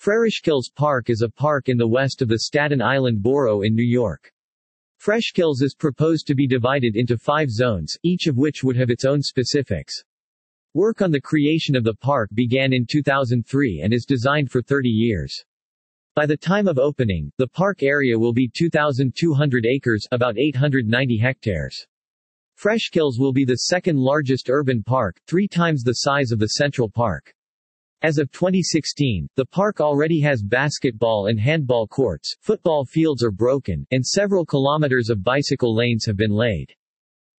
Frerichkills Park is a park in the west of the Staten Island borough in New York. Freshkills is proposed to be divided into 5 zones, each of which would have its own specifics. Work on the creation of the park began in 2003 and is designed for 30 years. By the time of opening, the park area will be 2,200 acres, about 890 hectares. Freshkills will be the second largest urban park, 3 times the size of the Central Park. As of 2016, the park already has basketball and handball courts, football fields are broken, and several kilometers of bicycle lanes have been laid.